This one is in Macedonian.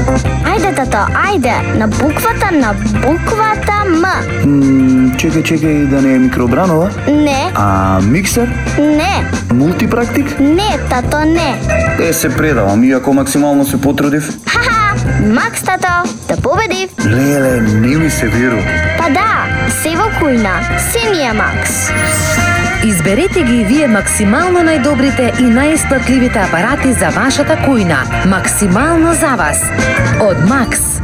Ајде, тато, ајде. На буквата М. Чекај, да не е микробранова? Не. А миксер? Не. Мултипрактик? Не, тато, не. Се предавам, иако максимално се потрудив. Ха-ха! Макс, тато, да победив. Леле, не ми се веру. Па да, се во кујна, се ни е Макс. Изберете ги и вие максимално најдобрите и најисплатливите апарати за вашата кујна. Максимално за вас. Од Макс.